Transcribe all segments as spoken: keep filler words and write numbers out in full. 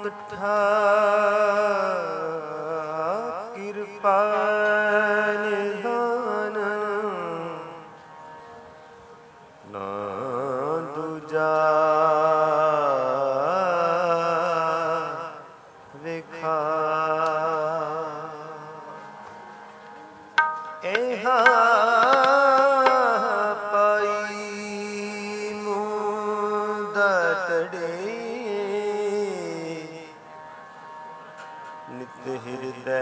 ਮਿੱਠਾ ਕਿਰਪਾ ਨਿਧਾਨ ਨਾ ਦੂਜਾ ਵੇਖਾ ਇਹਾ ਪਾਈ ਮੁਦਤੜੇ ਨਿਤ ਹਿਰਦੈ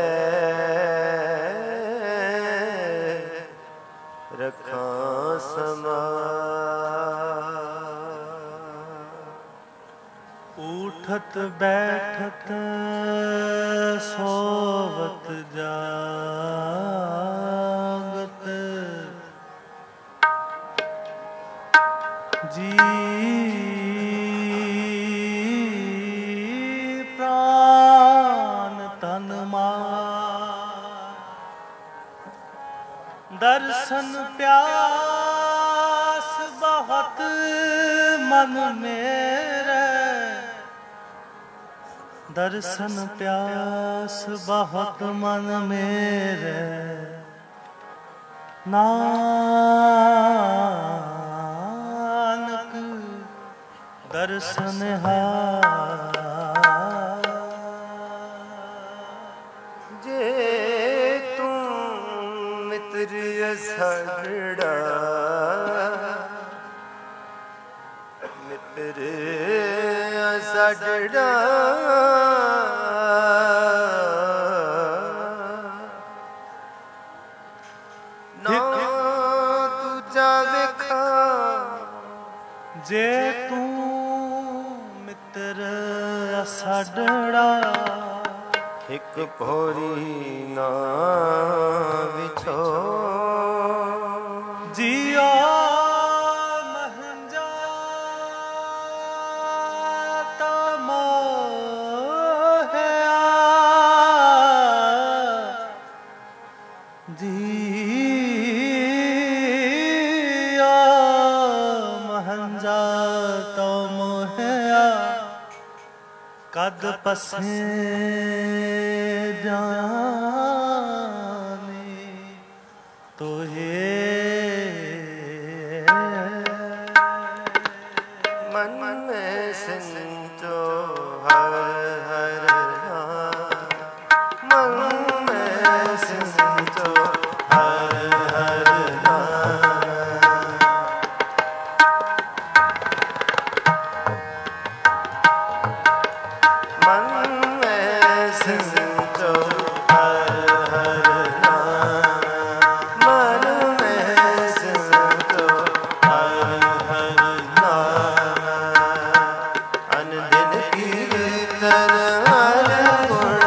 ਰੱਖਾਂ ਸਮਾ ਉਠਤ ਬੈਠਤ ਸੋਵਤ ਜਾਗਤ ਜੀ ਪ੍ਰਾਨ ਤਨ ਮਾਰ ਦਰਸ਼ਨ ਪਿਆਸ ਬਹੁਤ ਮਨ ਮੇਰੇ दर्शन प्यास बहुत मन मेरे नानक दर्शन हार जे तू मित्र असड़ा मित्र असड़ा जे तू मित्र साडड़ा एक भोरी ना विछो जिया महंजा तमोहया जिया महंजा तमोहया कद पसे जाने तोहे मन में सिंचो हर हर नाम मन में सिंचो हर हर नाम मन में सिंचो हर हर नाम मन में सिंचो हर हर नाम अन दिन कीर्तन हर गुण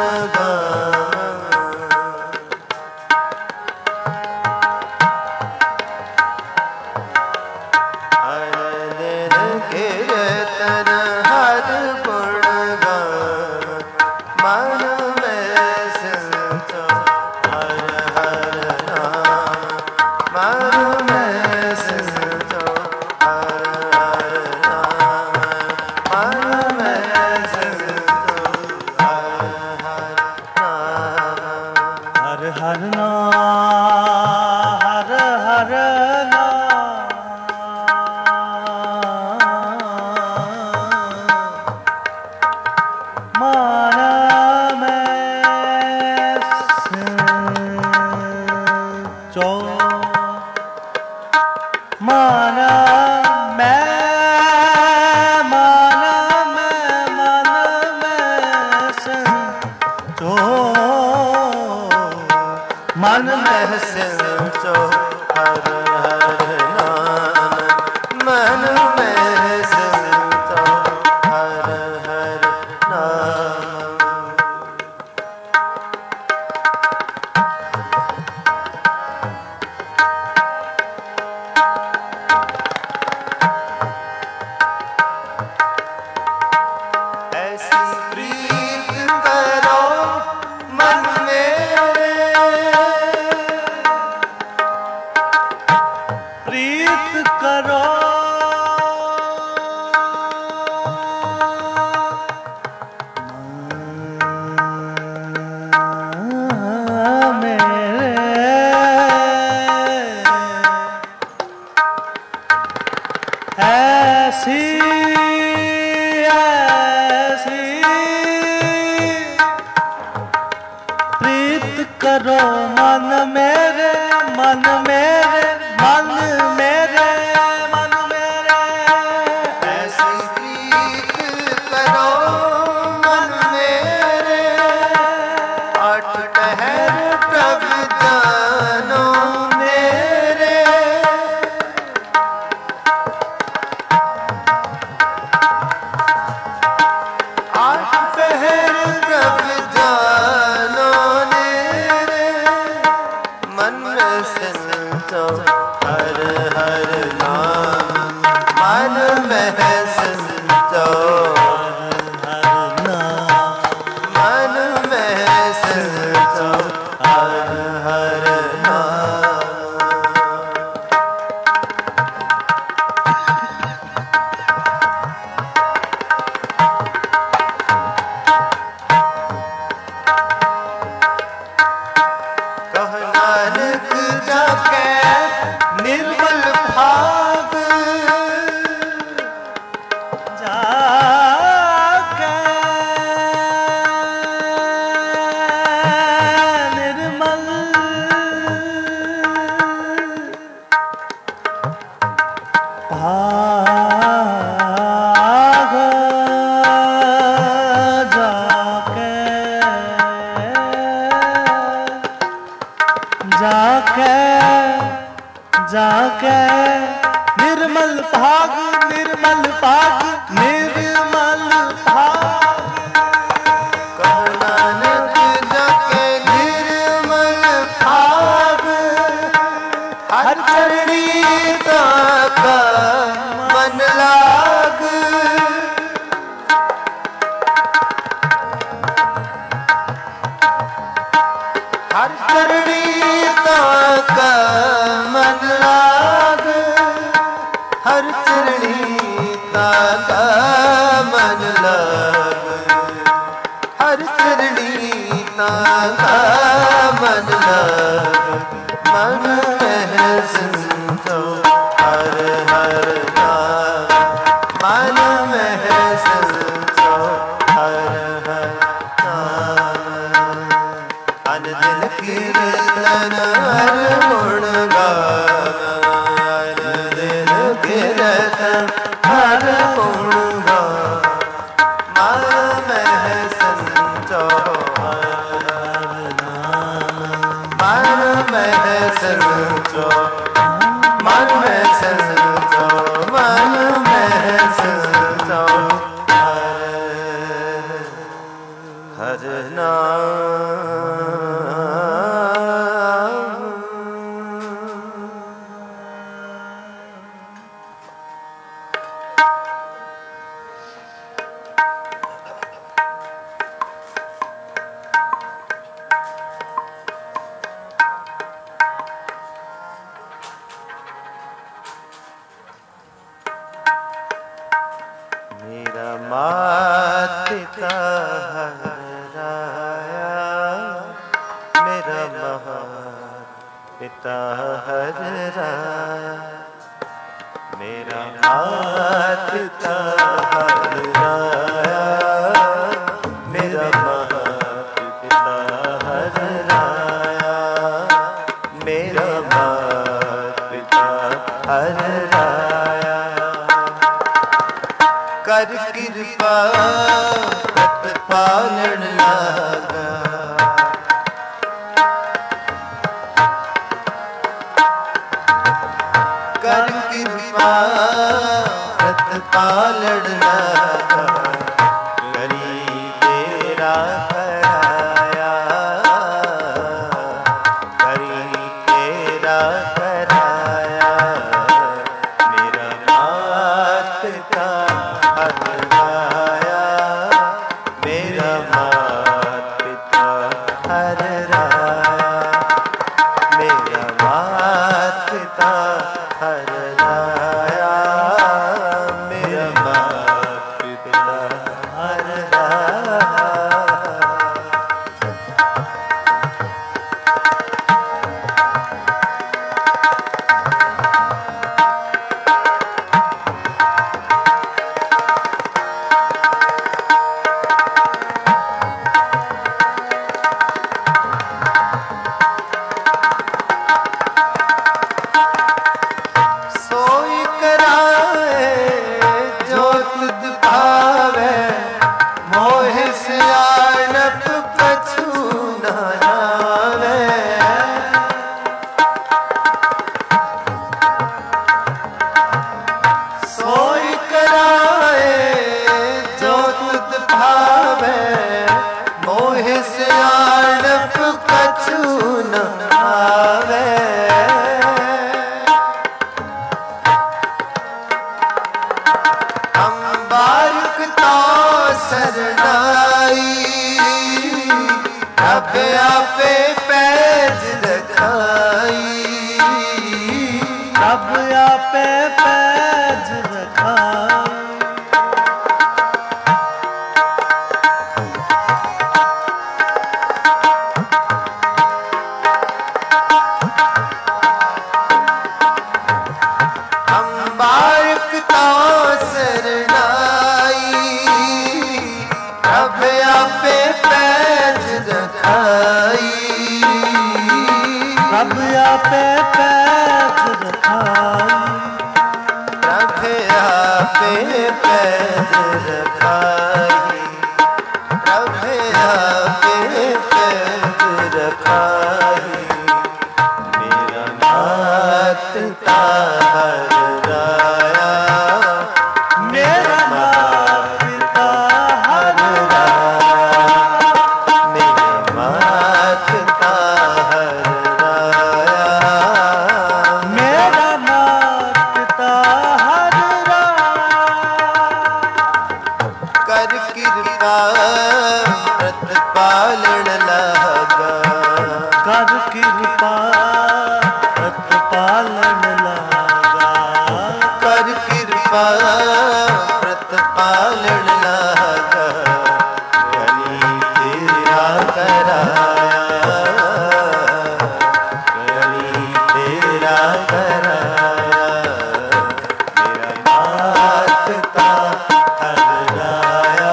गान अन दिन कीर्तन हर गुण गान मन में सिंचो हर हर नाम मन में सिंचो हर हर नाम मन में सिंचो हर हर नाम हर हर नाम हर हर नाम मन में सिंचो मन में मन में मन में सिंचो मन में सिंचो हर हर नाम मन में सिंचो हर हर नाम ऐसी प्रीत करो मन मेरे प्रीत करो करो मन मेरे, मन मेरे, मन मेरे, मन मेरे। ऐसी प्रीत करो मन मेरे, आठ पहर प्रभ जानो मेरे। आठ पहर प्रभ जानो मेरे, मन में संतो हर हर नाम, मन में संतो हर नाम, मन में संतो हर हर नाम। कह नानक जाके निर्मल भाग, जाके निर्मल भाग, जाके जाके निर्मल भाग, निर्मल भाग, निर्मल भाग। कह नानक जाके निर्मल भाग, हर चरणी का मन लाग। हर चरणी का मन लाग, हर चरणी का मन लाग, हर चरणी का मन लाग। मन में संतो हर हर नाम, मन में संतो हर हर नाम। अन दिन कीर्तन हर गुण गान, अन दिन कीर्तन हर गुण गान। मन में संतो हर हर नाम, मन में संतो, मन में संतो, मन में संतो हर हर नाम। मेरा मात पिता हराया, मेरा मात पिता हराया, मेरा मात पिता हराया, मेरा मात पिता हराया, मेरा मात पिता हराया। कर कृपा पालन लागा, कर कृपा पालन लागा। करी तेरा कराया, करी तेरा कराया, मेरा मात पिता हराया, मेरा मात प्रभ आपे पैज रखाई, प्रभ आपे पैज रखाई। प्रभ आपे पैज रखाई, प्रभ आपे पैज रखाई, प्रभ आपे पैज रखाई। मेरा मात ताहर राया, मेरा माता हर राया, मेरा मात ताहर राया, मेरा माता हर राया। कर कृपा प्रतिपालन लागा, कर कृपा प्रतिपालन लागा, कर कृपा प्रतिपालन लागा। गली तेरा कराया, गली तेरा कराया। मेरा मात ताहर राया,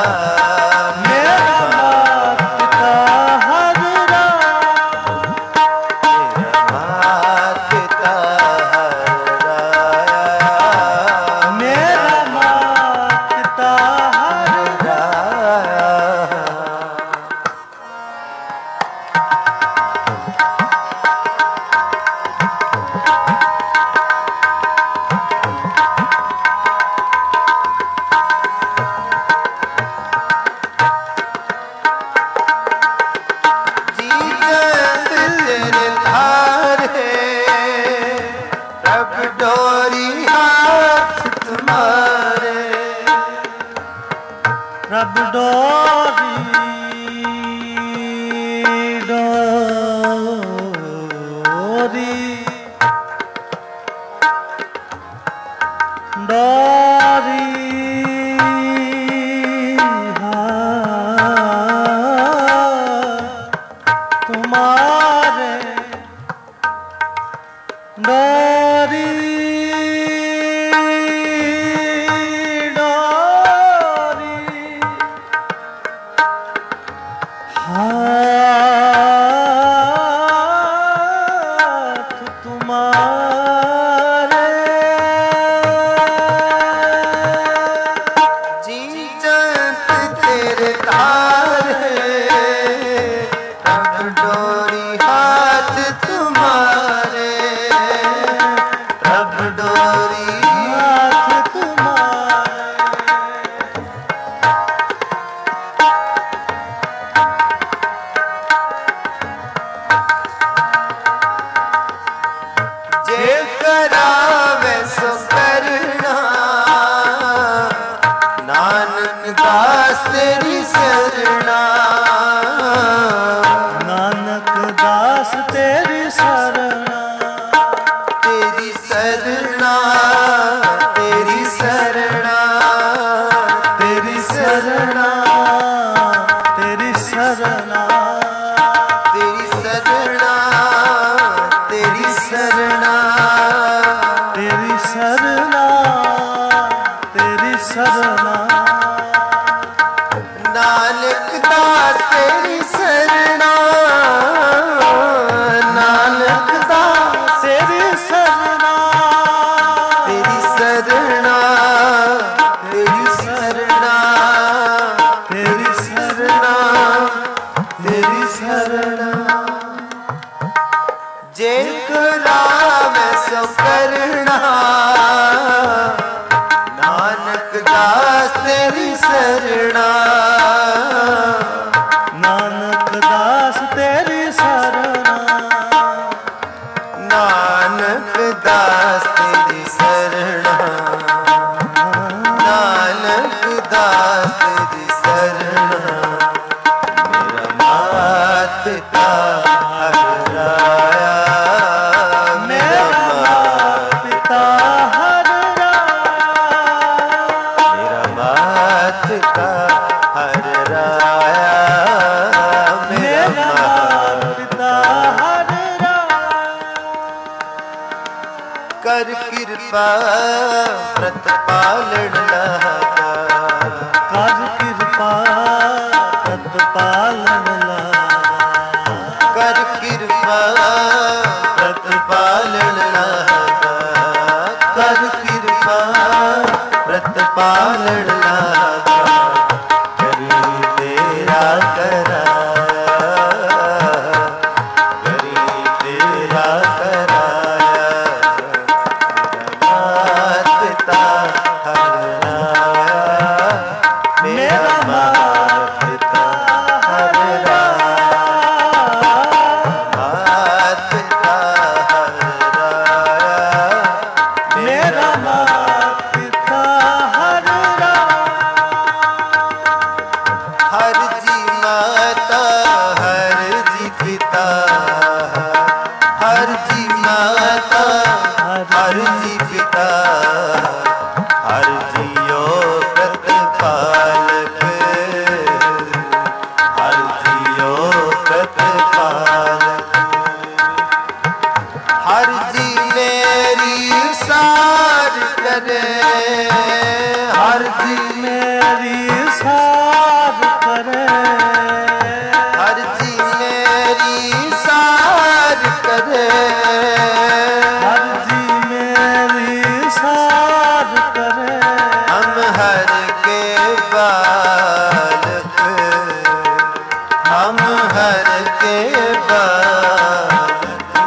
मेरा माता हर राया, मेरा मात ताहर राया, मेरा माता हर राया। जीत तेरे धारे, प्रभ डोरी हाथ तुम्हारे, प्रभ डोरी डोरी डोरी हाथ तुम्हारे, डोरी डोरी हाथ तुम्हारे। जीत तेरे धारे, प्रभ डोरी हाथ तुम्हारे, प्रभ डोरी हाथ तुम्हारे, जे करावे सो करना, नानक दास तेरी शरणा, नानक दास तेरी शरणा, तेरी शरणा, तेरी शरणा, तेरी शरणा, तेरी शरणा, तेरी शरणा, तेरी शरणा, तेरी शरणा, तेरी शरणा। नानक दास तेरी शरणा, नानक दास तेरी शरणा, तेरी शरणा, तेरी शरणा, तेरी शरणा, तेरी शरणा। जे करावे सो करना, नानक दास तेरी शरणा, नानक दास तेरी शरणा, नानक दास तेरी शरणा, नानक दास तेरी शरणा। मेरा मात ਕਿਰਪਾ ਪ੍ਰਤਪਾਲਣ ਲਾਗਾ, ਕਰ ਕਿਰਪਾ ਪ੍ਰਤਪਾਲਣ ਲਾਗਾ, ਕਰ ਕਿਰਪਾ ਪ੍ਰਤਪਾਲਣ ਲਾਗਾ, ਕਰ ਕਿਰਪਾ ਪ੍ਰਤਪਾਲਣ ਲਾਗਾ, ਕਰੀ ਤੇਰਾ ਕਰਾਇਆ, ਕਰੀ ਤੇਰਾ ਕਰਾਇਆ, ਮੇਰਾ ਮਾਤ ਪਿਤਾ ਹਰ ਰਾਇਆ, ਮੇਰਾ ਮਾਤ ਪਿਤਾ ਹਰ ਰਾਇਆ, ਮੇਰਾ ਮਾਤ ਪਿਤਾ ਹਰ ਰਾਇਆ, ਹਰ ਜੀ ਮਾਤਾ ਹਰ ਜੀ ਪਿਤਾ, ਹਰ ਜੀ ਮਾਤਾ ਹਰ ਜੀ ਪਿਤਾ, ਹਰ ਜੀਓ ਪ੍ਰਤਪਾਲਕ, ਹਰ ਜੀਓ ਪ੍ਰਤਪਾਲਕ, ਹਰ ਜੀ ਮੇਰੀ ਸਾਰ ਕਰੇ, ਹਰ ਜੀ ਮੇਰੀ ਸਾਧ ਕਰੇ, ਹਰ ਜੀ ਮੇਰੀ ਸਾਰ ਕਰੇ, ਹਰ ਜੀ ਮੇਰੀ ਸਾਧ ਕਰੇ, ਹਮ ਹਰ ਕੇ ਬਾਲਕ, ਹਮ ਹਰ ਕੇ ਬਾਲਕ,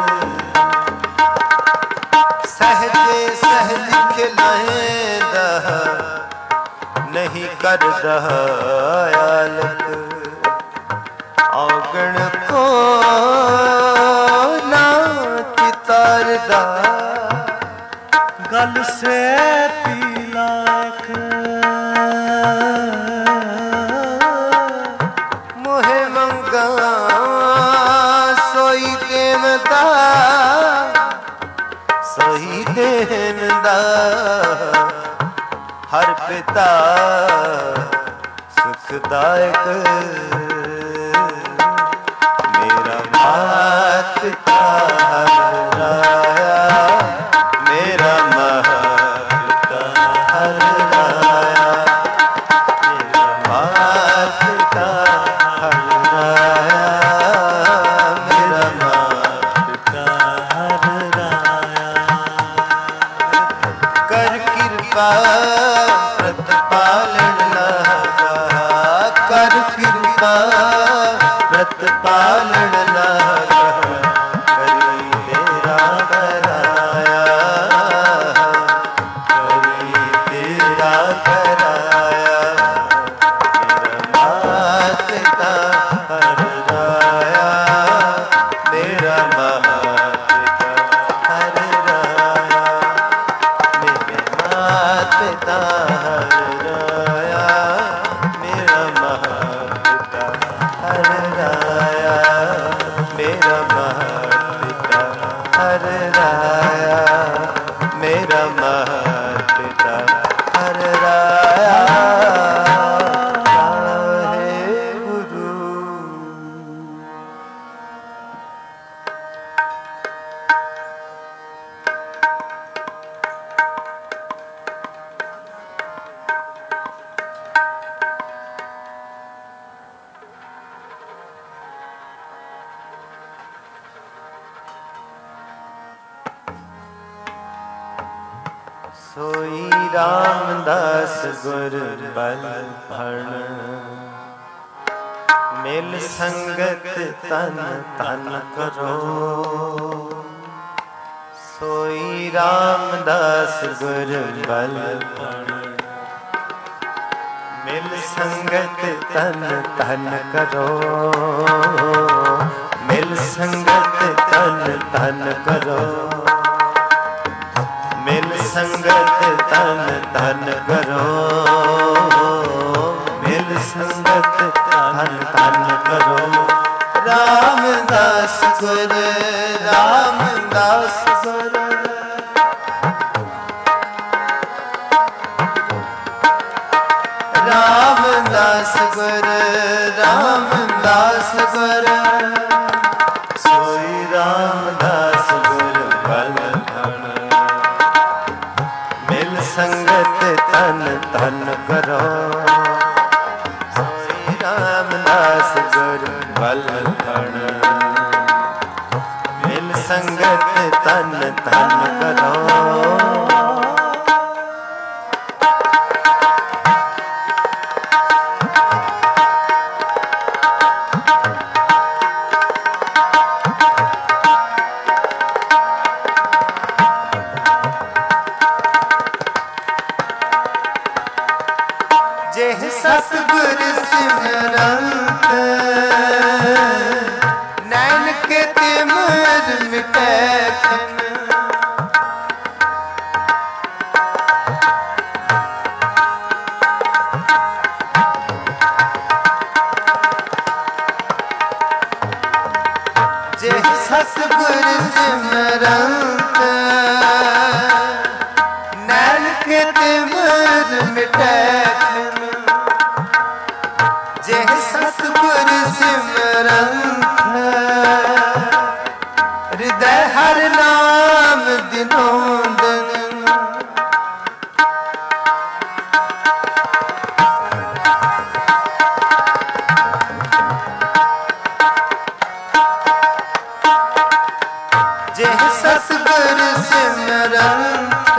ਸਹਜੇ ਸਹਜ ਖਿਲਾਏਂਦਾ, ਨਹੀਂ ਕਰਦਾ ਆਲਕ, ਔਗਣ ਕੋ ਨਾ ਚਿਤਾਰਦਾ, ਗਲ ਸੇ ਤਿਲਕ, ਮੋਹਿ ਮੰਗਾ ਸੋਈ ਦੇਵਦਾ, ਸੋਈ ਦੇਵਦਾ, ਹਰ ਪਿਤਾ ਸੁਖਦਾਇਕ, ਮੇਰਾ ਮਾਤ ਪਿਤਾ ਹਰ ਰਾਇਆ, ਮੇਰਾ ਮਾਤ ਪਿਤਾ ਹਰ ਰਾਇਆ, ਮੇਰਾ ਮਾਤ ਪਿਤਾ ਹਰ ਰਾਇਆ, ਮੇਰਾ ਮਾਤ ਪਿਤਾ ਹਰ ਰਾਇਆ, ਕਰ ਕਿਰਪਾ ਪ੍ਰਤਪਾਲਣ ਲਾਗਾ, ਕਰ ਕਿਰਪਾ ਪ੍ਰਤਪਾਲਣ ਲਾਗਾ, ਕਰੀ ਤੇਰਾ ਕਰਾਇਆ, ਕਰੀ ਤੇਰਾ ਕਰਾਇਆ, ਮੇਰਾ ਮਾਤ ਪਿਤਾ ਹਰ ਰਾਇਆ, ਮੇਰਾ ਮਾਤ ਪਿਤਾ ਹਰ ਰਾਇਆ, ਮੇਰੇ ਮਾਤ ਪਿਤਾ ਹਰ ਰਾਇਆ, ਮੇਰਾ ਮਾਤ ਪਿਤਾ ਹਰ ਰਾਇਆ, ਮੇਰਾ ਮਾਤ ਪਿਤਾ ਹਰ ਰਾਇਆ, ਮੇਰਾ ਮਾਤ ਪਿਤਾ ਹਰ ਰਾਇਆ, ਵਾਹਿਗੁਰੂ। ਸੋਈ ਰਾਮਦਾਸ ਗੁਰ ਬਲ ਭਣ, ਮਿਲ ਸੰਗਤ ਤਨ ਤਨ ਕਰੋ, ਸੋਈ ਰਾਮਦਾਸ ਗੁਰ ਬਲ ਭਣ, ਮਿਲ ਸੰਗਤ ਤਨ ਤਨ ਕਰੋ, ਮਿਲ ਸੰਗਤ ਤਨ ਤਨ ਕਰੋ, ਮਿਲ ਸੰਗਤ ਤਨ ਤਨ ਕਰੋ, ਮਿਲ ਸੰਗਤ ਤਨ ਤਨ ਕਰੋ, ਰਾਮਦਾਸ ਗੁਰ ਰਾਮਦਾਸ ਗੁਰ, ਰਾਮਦਾਸ ਗੁਰ ਰਾਮਦਾਸ ਗੁਰ, ਸੋਈ ਰਾਮਦਾਸ ਗੁਰ ਬਲ ਭਣ, करो। सोई रामदास गुर बलपण मिल संगत तन तन करो। जेह सतगुर सिमरंत नैन के तिमिर मिटै खिन। जेह सतगुर सिमरंत नैन के तिमिर मिटै खिन। जेह सतगुर सिमरंत हृदय हर नाम दिनों दिन। जेह सतगुर सिमरंत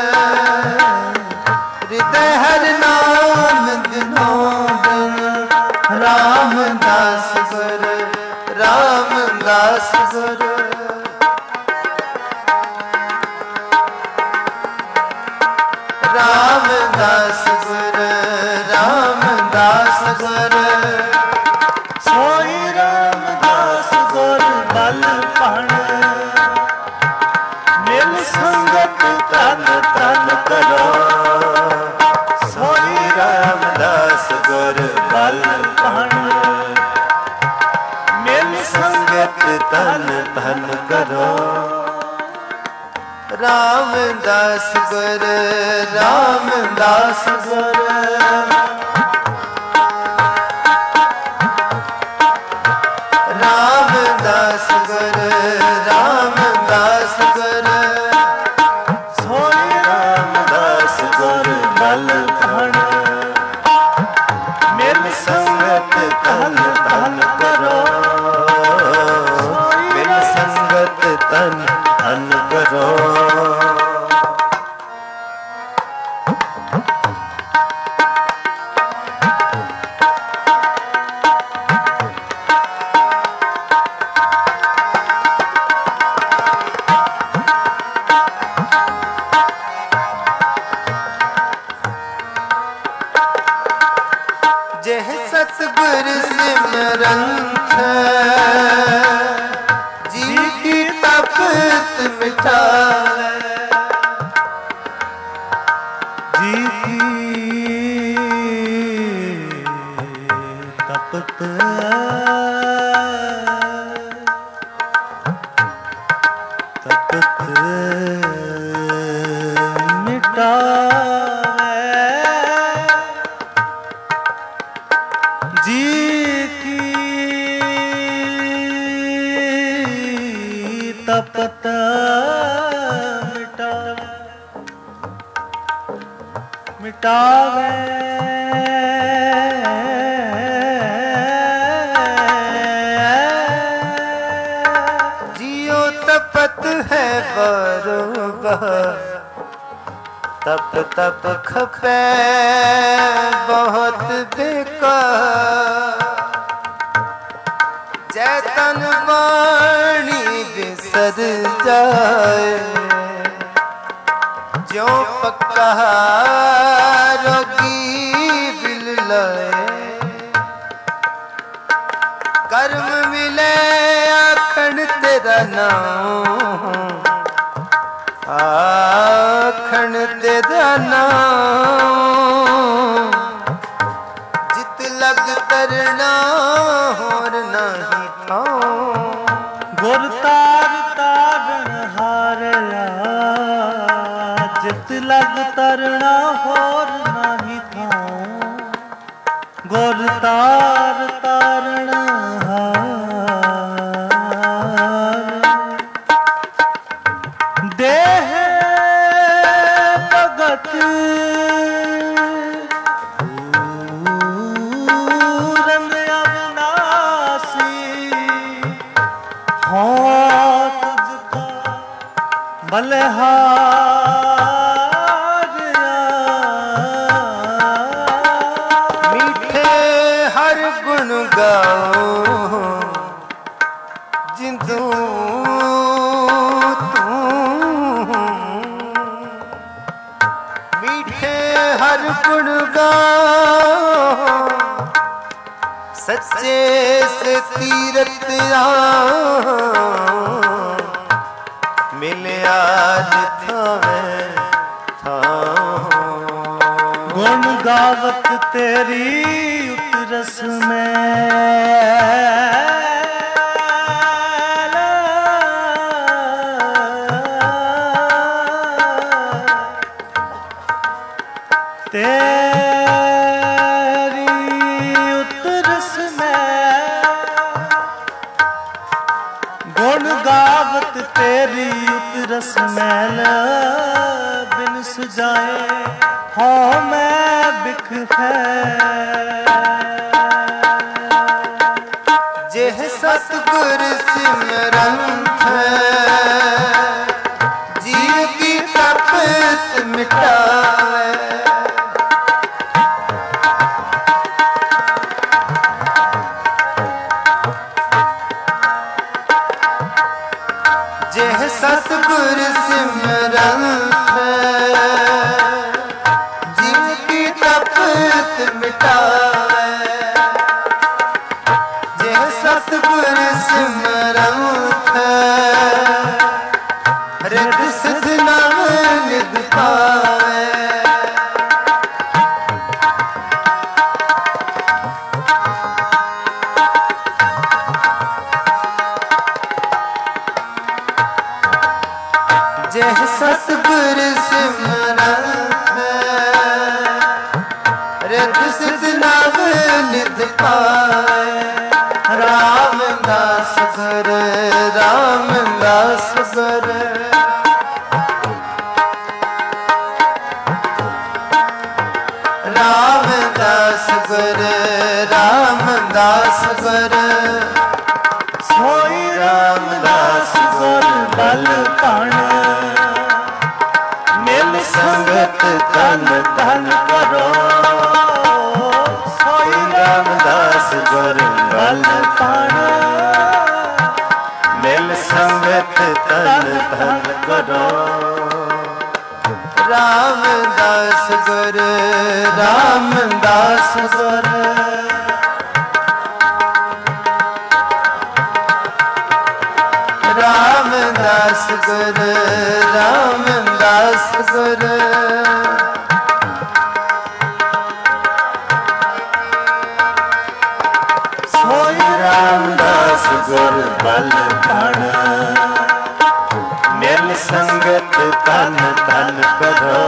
हृदय हर नाम दिनों दिन। रामदास गुर रामदास गुर रामदास गुर रामदास गुर। सोई रामदास गुर बलपण मिल संगत तन तन करो। सोई रामदास गुर बलपण मिल संगत तन तन करो। रामदास गुर रामदास गुर रामदास गुर रामदास गुर। सोई रामदास गुर बलपण मिल संगत तन तन करो। मिल संगत तन तन करो। जेह सतगुर सिमरंत जी की तपत मिटावे। जी की तपत तपत मिटावे। जी की तपत मिटावे मिटावे। जियो तपत है बरोबर तप तप खपे बहुत बेकार। जैतन वाणी बिसर जाए जो पक्का रोगी बिल लाए। कर्म मिले आखण तेरा नाम आखण तेरा नाम। जित लग तरना होर नहीं ठाऊं। गुर तार तारण हारया जित लग तरना होर नाही थाऊं। गुर तार तारण हार देह भगत ਬਲਿਹਾਰਿਆ मीठे हर गुण गाओ जिंदू तू मीठे हर गुण गाओ सच्चे से तीरथ मिले आज थावे गुण गावत तेरी उतरस में तेरी उतरस में गुण गावत तेरी उतरस मैल बिन सुजाए हो मैं बिख जेह सतगुर सिमरंत जीव की तपत मिटावे जेह सतगुर सिमरंत जीव की तपत मिटावे जेह सतगुर सिमरंत रिद सिद्ध नाम निध पावे जेह सतगुर सिमरंत रिद सिद्ध नाम निध पावे रामदास गुर रामदास गुर रामदास गुर रामदास गुर सोई रामदास गुर बल कण मिल संगत तन तन करो सोई रामदास गुर बल कण मिल संगत तन तन करो रामदास गुर रामदास गुर रामदास गुर रामदास गुर सोई रामदास गुर बल कण मिल संगत तन तन करो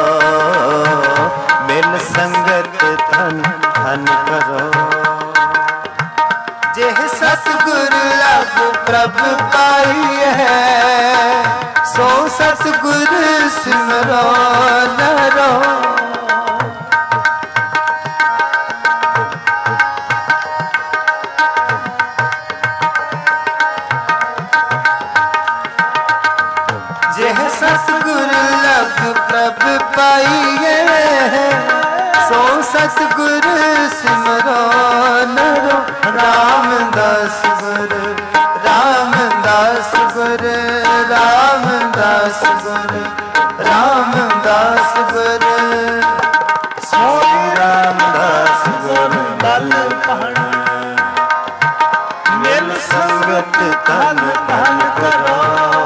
मिल संगत तन तन करो जेह सतगुर लग प्रभ पाई है सो सतगुर सिमरो नरो जेह सतगुर लग प्रभ पाई है सो सतगुर सिमरो नरो रामदास गुर रामदास गुर रामदास गुर रामदास गुर सोई रामदास गुर बल कण मिल संगत तन तन करो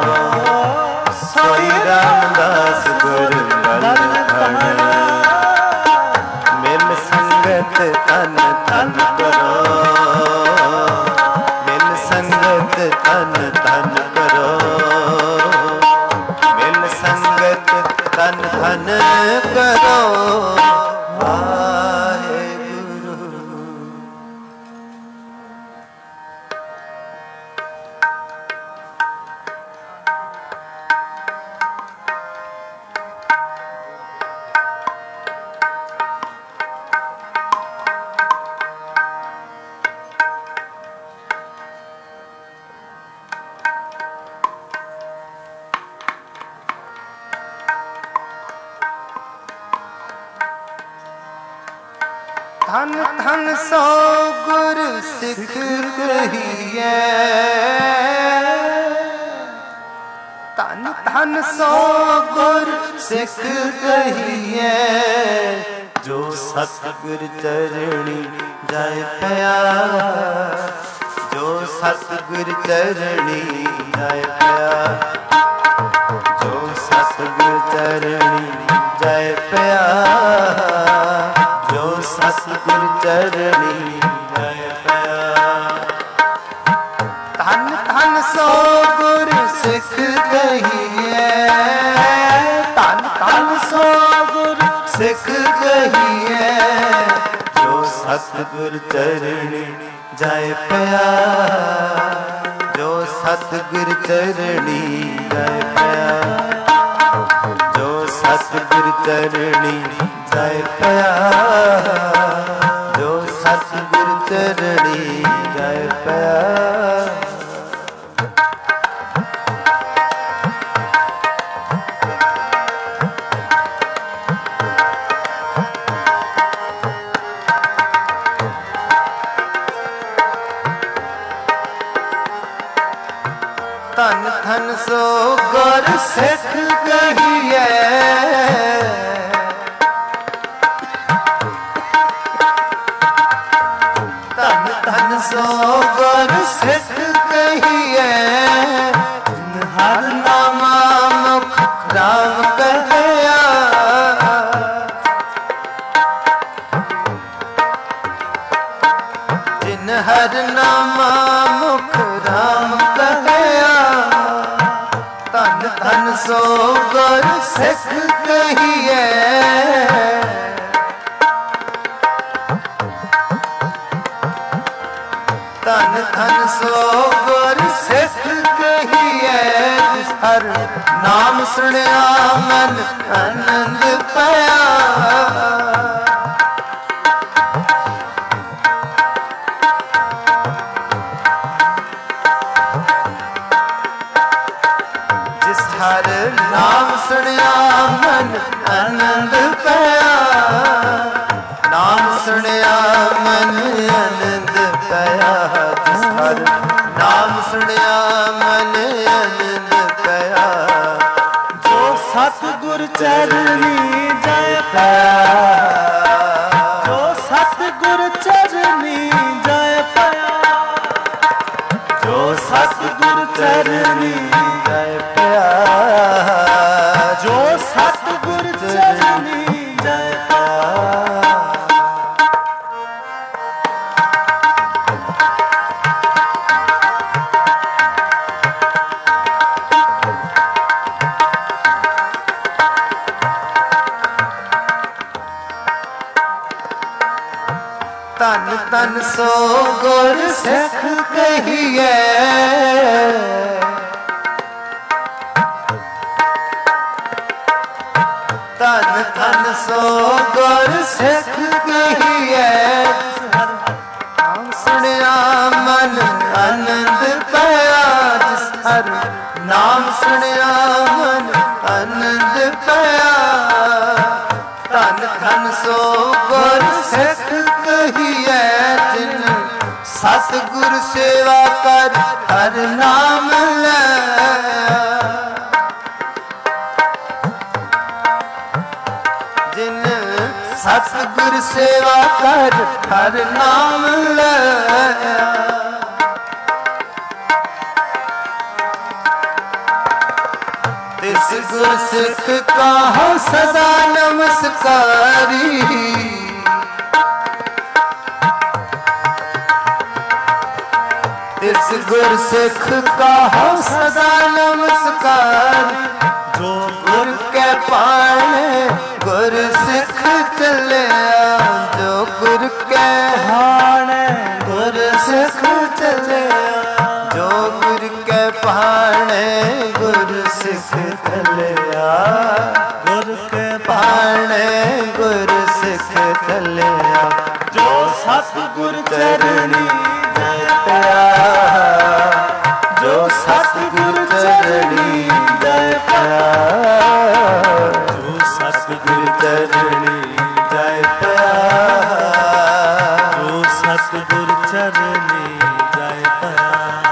सोई रामदास गुर बल कण मिल संगत तन तन करो मिल संगत तन तन करो मिल संगत तन तन करो ਧਨ ਸੋ ਗੁਰ ਸਿੱਖ ਕਹੀਏ, ਧਨ ਧਨ ਸੋ ਗੁਰ ਸਿੱਖ ਕਹੀਏ, ਜੋ ਸਤਿਗੁਰ ਚਰਣੀ ਜਾਇ ਪਿਆ, ਜੋ ਸਤਿਗੁਰ ਚਰਣੀ ਜਾਇ ਪਿਆ, ਜੋ ਸਤਿਗੁਰ ਚਰਣੀ ਜਾਇ ਪਿਆ, ਜੋ ਸਤਿਗੁਰ ਚਰਣੀ ਜਾਇ ਪਿਆ। ਧਨ ਧਨ ਸੋ ਗੁਰ ਸਿੱਖ ਕਹੀਏ, ਧਨ ਧਨ ਸੋ ਗੁਰ ਸਿੱਖ ਕਹੀਏ, ਜੋ ਸਤਿਗੁਰ ਚਰਣੀ ਜਾਇ ਪਿਆ, ਜੋ ਸਤਿਗੁਰ ਚਰਣੀ ਜਾਇ ਪਿਆ, ਜੋ ਸਤਿਗੁਰ ਚਰਣੀ ਜਾਇ ਪਿਆ, ਜੋ ਸਤਿਗੁਰ ਚਰਣੀ ਜਾਇ ਪਿਆ। ਧਨ ਧਨ ਸੋ ਗੁਰ ਸਿੱਖ ਕਹੀਏ, ਧਨ ਧਨ ਸੋ ਗੁਰ ਸਿੱਖ ਕਹੀਏ, ਹਰ ਨਾਮਾ ਮੁਖ ਰਾਮ ਕਹਿਆ, ਜਿਨ ਹਰ ਨਾਮਾ ਮੁਖ ਰਾਮ ਕਹਿਆ, ਧਨ ਧਨ ਸੋ ਗੁਰ ਸਿੱਖ ਕਹੀਏ, ਧਨ ਧਨ ਸੋ ਗੁਰ ਸਿੱਖ ਕਹੀਏ, ਜਿਸ ਹਰ ਨਾਮ ਸੁਣਿਆ ਮਨ ਆਨੰਦ ਪਾਇਆ, ਹਰ ਨਾਮ ਸੁਣਿਆ ਮਨ ਆਨੰਦ ਪਾਇਆ, ਨਾਮ ਸੁਣਿਆ ਮਨ ਆਨੰਦ ਪਾਇਆ, ਜਿਸ ਹਰ ਨਾਮ ਸੁਣਿਆ ਮਨ ਆਨੰਦ ਪਾਇਆ, ਜੋ ਸਤਿਗੁਰ ਚਰਣੀ ਜਾਇ ਪਿਆ, ਜੋ ਸਤਿਗੁਰ ਚਰਣੀ ਜਾਇ ਪਿਆ, ਜੋ ਸਤਿਗੁਰ ਚਰਣੀ ਜਾਇ ਪਿਆ, ਜੋ ਸਤਿਗੁਰ ਚਰਣੀ ਜਾਇ ਪਿਆ। ਧਨ ਧਨ ਸੋ ਗੁਰ ਸਿੱਖ ਕਹੀਏ, ਧਨ ਧਨ ਸੋ ਗੁਰ ਸਿੱਖ ਕਹੀਏ, ਨਾਮ ਸੁਣਿਆ ਮਨ ਆਨੰਦ ਪਾਇਆ, ਜਿਸ ਹਰ ਨਾਮ ਸੁਣਿਆ ਮਨ ਆਨੰਦ ਪਾਇਆ, ਧਨ ਧਨ ਸੋ ਗੁਰ ਸਿੱਖ ਕਹੀਏ, ਜਿਨ ਸਤਿਗੁਰ ਸੇਵਾ ਕਰ ਹਰ ਨਾਮ ਲਿਆ, ਜਿਨ ਸਤਿਗੁਰ ਸੇਵਾ ਕਰ ਹਰ ਨਾਮ ਲਿਆ, ਤਿਸ ਗੁਰ ਸਿੱਖ ਕਹੋ ਸਦਾ ਨਮਸਕਾਰੀ, ਤਿਸ ਗੁਰ ਸਿੱਖ ਕਹੋ ਸਦਾ ਨਮਸਕਾਰੀ, ਜੋ ਗੁਰ ਕੈ ਪਾਣੇ ਗੁਰ ਸਿੱਖ ਚੱਲਿਆ, ਜੋ ਗੁਰ ਕੈ ਪਾਣੇ ਗੁਰ ਸਿੱਖ ਚੱਲਿਆ, ਜੋ ਗੁਰ ਕੈ ਪਾਣੇ ਗੁਰ ਸਿੱਖ ਚੱਲਿਆ, ਗੁਰ ਕੈ ਪਾਣੇ ਗੁਰ ਸਿੱਖ ਚੱਲਿਆ, ਜੋ ਸਤਿਗੁਰ ਚਰਣੀ ਜਾਇ ਪਿਆ, ਜੋ ਸਤਿਗੁਰ ਚਰਣੀ ਜਾਇ ਪਿਆ, ਜੋ ਸਤਿਗੁਰ ਚਰਣੀ ਜਾਇ ਪਿਆ, सतगुर चरनी जाय पया।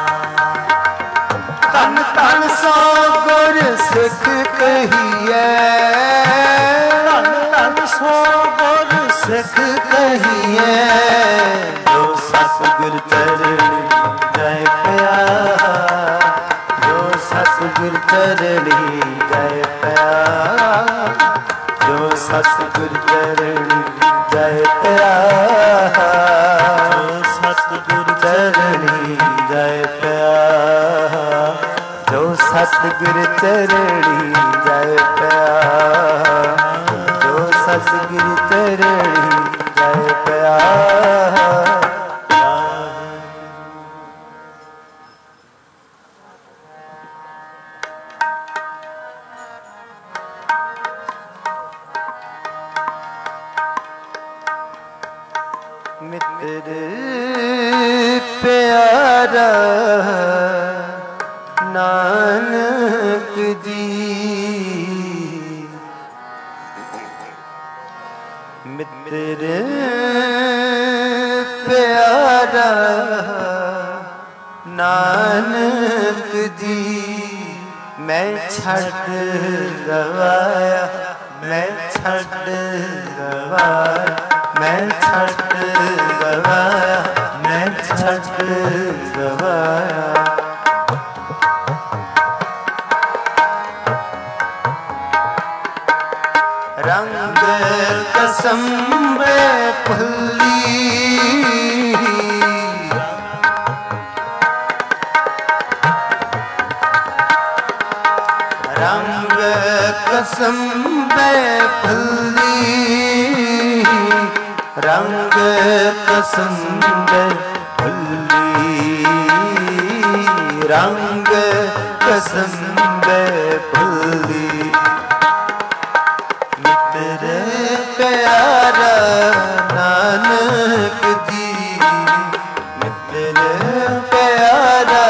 तन तन सो गुर सिख कहिए, तन तन सो गुर सिख कहिए, जो सतगुर चरनी जाय पया। जो सतगुर चरणी जय पया। जो सतगुर चरणी जय पया। जो सतगुर चरनी जय पया। जो सतगुर चरणी जय पया। जो सतगुर चरणी जय पया। मित्र प्यारा नानक जी, मित्र प्यारा नानक जी, मैं छड़ गवाया, मैं छड़ गवाया, मैं छड़ गवाया, मैं छड़ गवाया। रंग कसम फुल्ली, रंग कसम फुल्ली, रंग कसम फुल्ली, रंग कसम फुल्ली। मित्र प्यारा नानक जी, मित्र प्यारा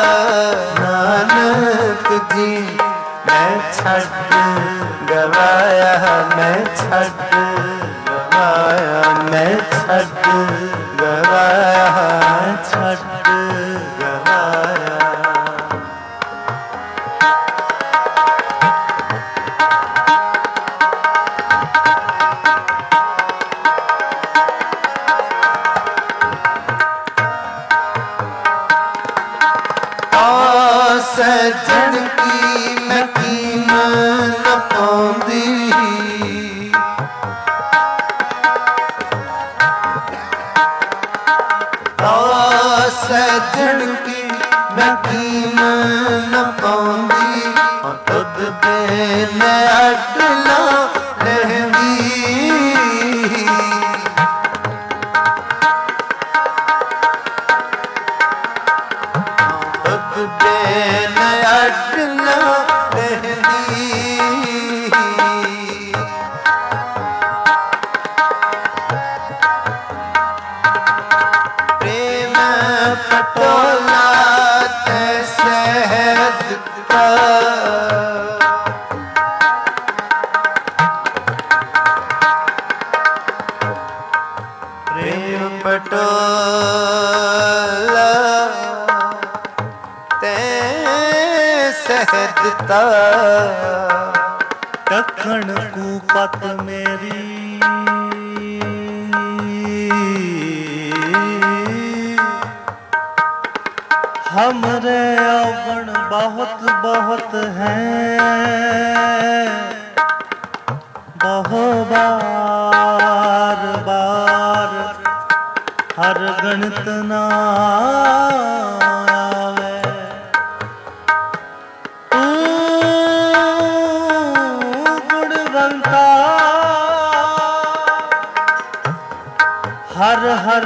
नानक जी, मैं छड़ गवाया, मैं छड़ गवाया, मैं छड़ गवाया, मैं छड़ गवाया। सजन की मैं कीमत न पाउंदी, सजन की मैं कीमत न पाउंदी, तुद बिन अडला रहंदी, तुद बिन अडला रहंदी। प्रेम पटोला ते शहद का, प्रेम पटोला ते शहद का। दखन कूपत मेरी हमरे अवगुण बहुत बहुत हैं, बहु बार बार हर गणित ना आवे। तू गुणवंता हर हर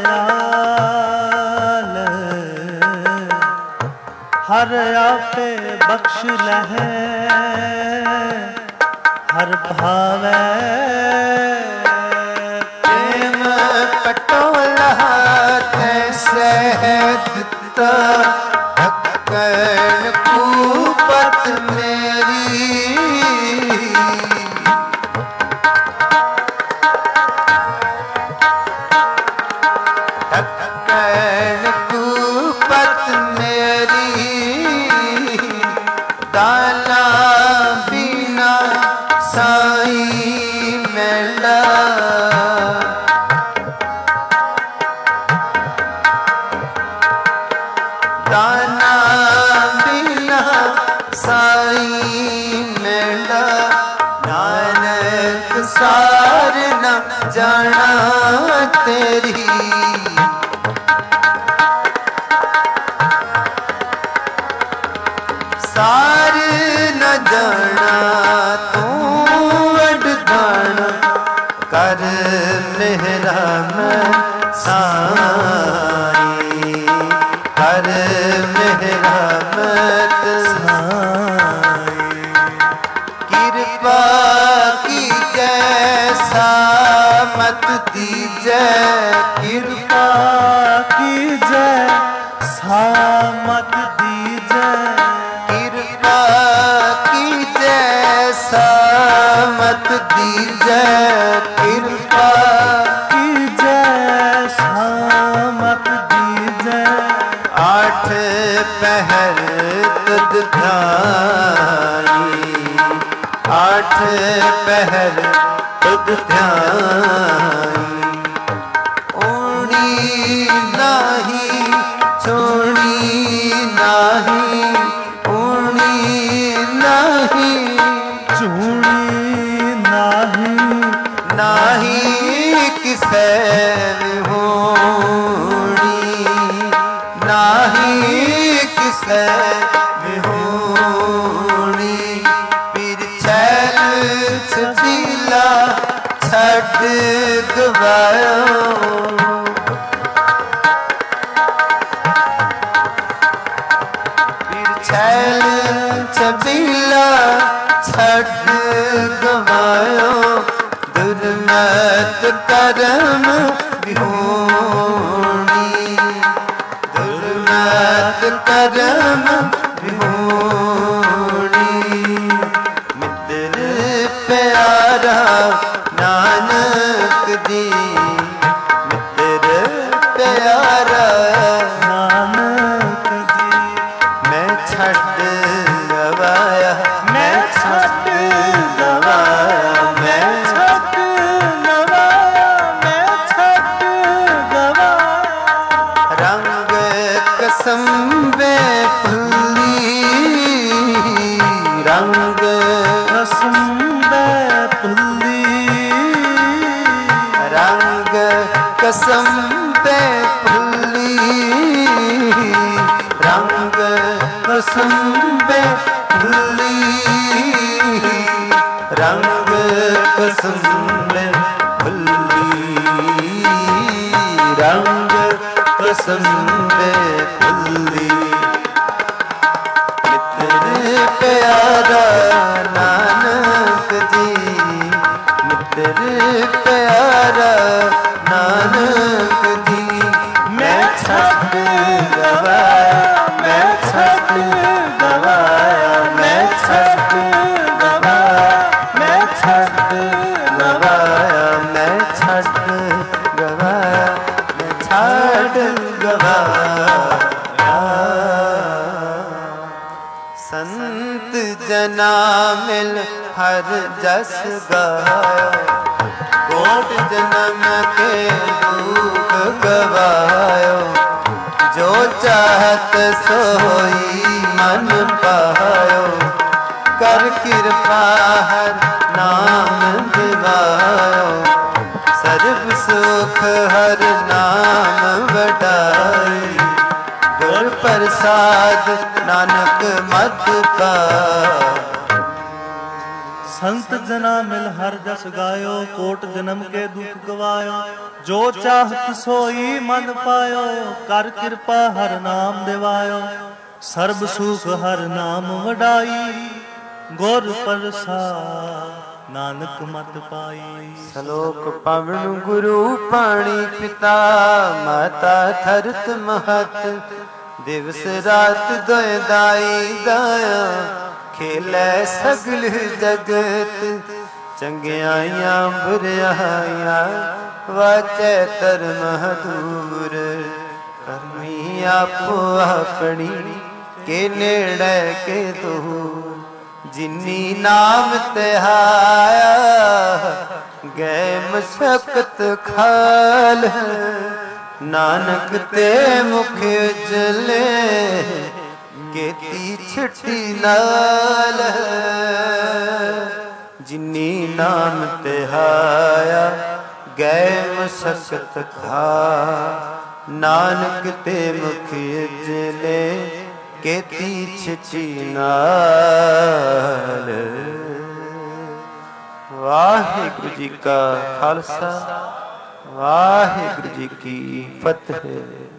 दयाल, हर आपे बख्श लहे, हर भावे। प्रेम पटोला ते शहद का, ढक्कन कूपत मेरी, ढक्कन कैन कूपत मेरी दाना बिना साई मेला दाना बिना साई मेला नानक सार न जाना तेरी सार न जाना तू अडदाना कर मेरा मैं साई कर मेरा मत साई कृपा की जैसा मत दीजै कृपा की जय सामत दीजै कृपा की जैसा मत दीजै कृपा की जय सामत दीजै आठ पहर तुद ध्याई आठ पहर तुद ध्याई ऊणी नाही छोड़ी नाही ऊणी नाही चूड़ी नाही नाही किसे होनी नाही किसे होनी फिर छैल छबीला छड़ गवायो फिर छैल छबीला छड़ गवायो दुर्मत करम विहोणी दुर्मत करम विहोणी मित्र प्यारा नानक दी मित्र प्यारा नानक दी मैं छड़ गवाया मैं छड़ गवाया मैं छड़ गवाया मैं छड़ गवाया रंग कसम बे फुल्ली रंग कसम बे फुल्ली रंग कसम बे फुल्ली रंग कसम बे फुल्ली रंग कसम बे फुल्ली रंग कसम बे फुल्ली मित्र प्यारा नानक जी मित्र प्यारा नानक जी मैं छड़ गवाया मैं छड़ गवाया मैं छड़ गवाया मैं छड़ गवाया मैं छड़ गवाया मैं छड़ गवाया संत जना मिल हर जस गाया कोट जन्म के दुख गवायो जो चाहत सोई मन पायो कर कृपा हर नाम दिवायो सर्व सुख हर नाम वडाई गुर प्रसाद नानक मत पा संत जना मिल हर जस गायो कोट जन्म के दुख गवायो जो चाहत सोई मन पायो कर कृपा हर नाम दिवायो सर्ब सुख हर नाम वडाई गुर प्रसाद नानक मत पाई। सलोक पवन गुरु पाणी पिता माता थरत महत दिवस रात दोय दाई दाया खेलै सगल जगत चंगियाइयां बुराइयां वाचै धर्म दूर ਆਪੋ ਆਪਣੀ ਕੇ ਨੇੜੇ ਕੇ ਦੂਰ। ਜਿਨੀ ਨਾਮ ਤਿਹਾਇਆ ਗਏ ਮਸਕਤ ਖਾਲ। ਨਾਨਕ ਤੇ ਮੁਖ ਉਜਲੇ ਕੀਤੀ ਛਿੱਟੀ ਨਾਲ। ਜਿਨੀ ਨਾਮ ਤਿਹਾਇਆ ਗਏ ਮਸਕਤ ਖਾ। ਨਾਨਕ ਤੇ ਮੁਖ ਉਜਲੇ ਕੀਤੀ ਛਿੱਟੀ ਨਾਲ। ਵਾਹਿਗੁਰੂ ਜੀ ਕਾ ਖਾਲਸਾ, ਵਾਹਿਗੁਰੂ ਜੀ ਕੀ ਫਤਿਹ।